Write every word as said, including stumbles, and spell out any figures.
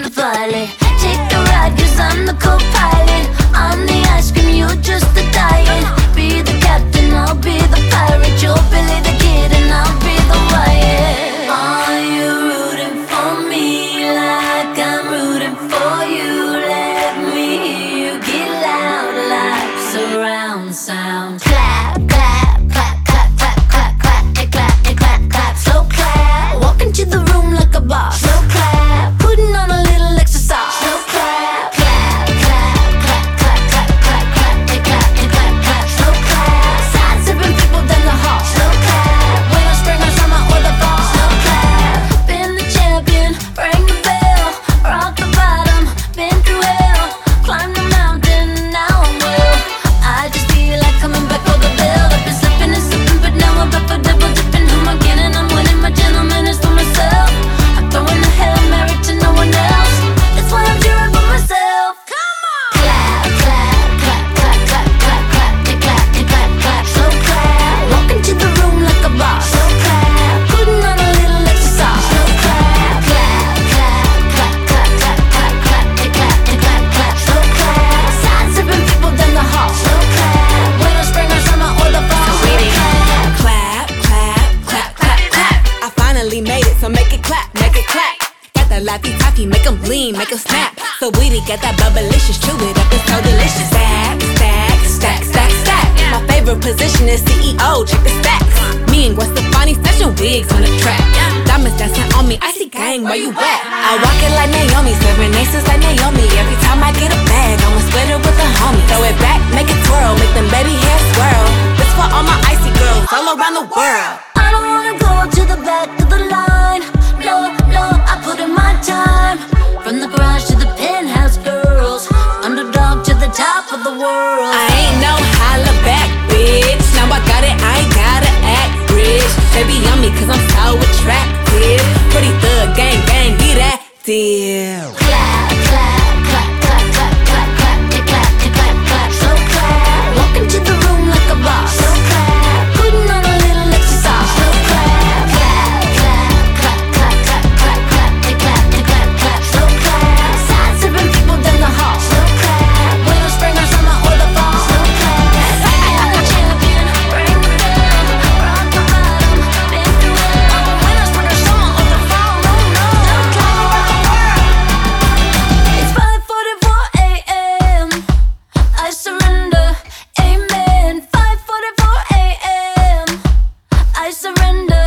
the pilot. Take the ride, cause I'm the co-pilot. I'm the ice cream, you're just the diet. Be the captain, I'll be the pirate. You're Billy the Kid and I'll be the Wyatt. Are you rooting for me like I'm rooting for you? Let me hear you get loud like surround sound. Clap, clap, clap, clap, clap, clap, clap, and clap, and clap, clap. Slow clap, walk into the room like a boss. Slow clap, putting on a little exercise. Slow clap, clap, clap, clap, clap, clap, clap, clap, and clap, and clap, clap. Slow clap, side sipping people down the hall. Slow clap, winter, spring or summer or the fall. Slow clap, been the champion, ring the bell, rock the bottom, been through hell, climb the mountain, now I'm well. I just feel like coming back for the bill. I've been slipping and slipping, but now I'm back for double dipping. Who am I kidding? I'm winning, my gentleman is for myself. I'm throwing a Hail Mary to no one else. That's why I'm cheering for myself. Come on! Clap, clap, clap, clap, clap, clap, clap, and clap, and clap, clap. Slow clap, walk into the room like a boss. Slow clap, putting on a little exercise. Slow clap, clap, clap, clap, clap, clap, clap, clap, and clap, and clap, clap. Slow clap, side sipping people down the hall. Slow clap, winter, spring or summer or the fall. Slow clap, Clap, clap, clap, clap, clap. I finally made it, so make it clap, make it clap. Got that laffy taffy, make 'em lean, make 'em snap. So weedy, got that bubblicious, chew it up, it's so delicious. Stack, stack, stack, stack, stack. My favorite position is C E O, check the stacks. Me and Gwen Stefani, fashion wigs on the track. Diamonds dancing on me, icy gang, where you at? I walk it like Naomi, serving aces like Naomi. Every time I get a bag, I'ma split it with a homie. Throw it back, make it twirl, make them baby hair swirl. This for all my icy girls all around the world. I don't wanna go to the back of the line. No, no, I put in my time. From the garage to the penthouse girls, underdog to the top of the world. I ain't no holla back, bitch. Now I got it, I ain't gotta act rich. They be on me cause I'm so attractive. Pretty thug, gang, gang, get active. Clap, clap, clap, clap, clap, clap, clap, and clap, and clap, clap. Slow clap, walk into the room like a boss. Slow clap, putting on a little exercise. Slow clap, clap, clap, clap, clap, clap, clap, clap, and clap, and clap, clap. Slow clap, side sipping people down the hall. Slow clap, winter, spring or summer or the fall. Slow clap, I'm the champion, ring the bell, rock the bottom, been through hell. Winter, spring or summer or the fall. No, no, slow clap. It's five forty-four a m I surrender, amen. five forty-four a m I surrender.